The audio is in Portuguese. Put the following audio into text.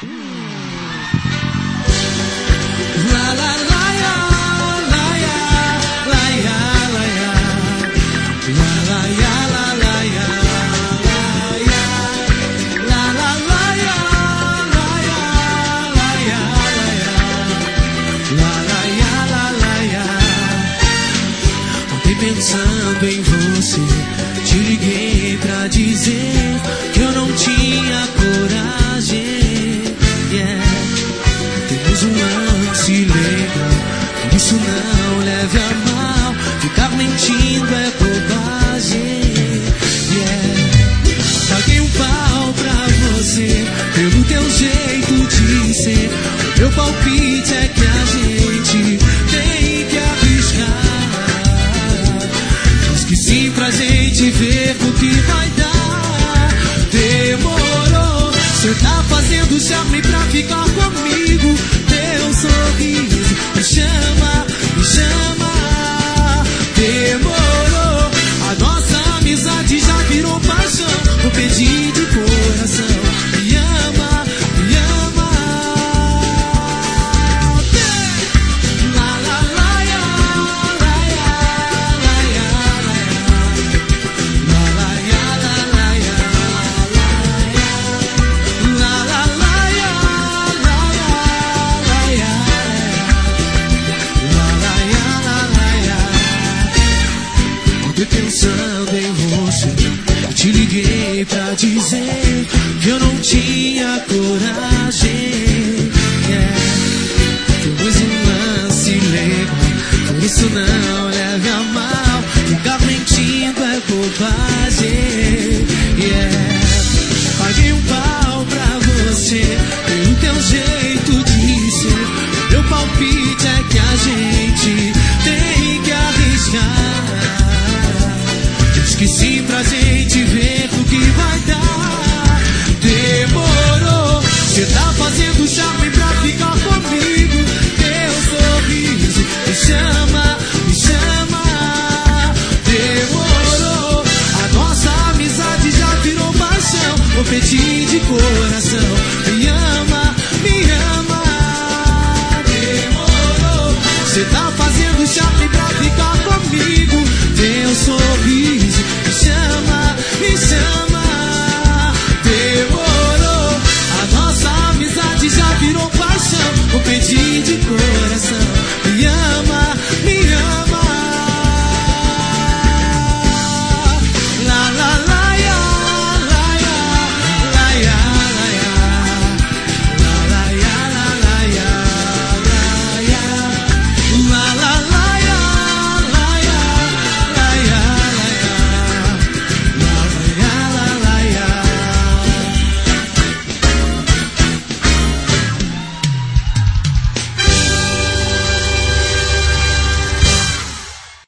Pensando em você, te liguei pra dizer que eu não tinha coragem. Temos um lance legal, por isso não leve a mal. Ficar mentindo é bobagem. Paguei um pau pra você pelo teu jeito de ser. O meu palpite é que a gente tem que arriscar. Que sim, pra gente ver o que vai dar. Demorou, cê tá fazendo charme pra ficar comigo. Teu sorriso me chama, me chama. Demorou, a nossa amizade já virou paixão. Vou pedir de coração, me ama, me ama. La la la ya, la ya, la ya, la ya. La la ya, la la ya, la ya. La la la ya, la ya, la ya. La la ya, la la ya. Ontem pensando em você, eu te liguei pra dizer que eu não tinha coragem.